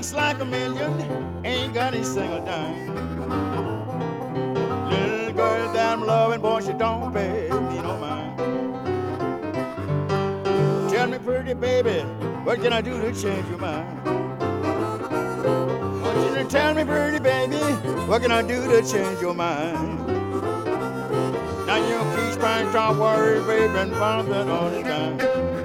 looks like a million, ain't got a single dime. Little girl that I'm loving, boy, she don't pay me no mind. Tell me, pretty baby, what can I do to change your mind? Want you to tell me, pretty baby, what can I do to change your mind? Now you keep trying to worry, baby, and find that all the time.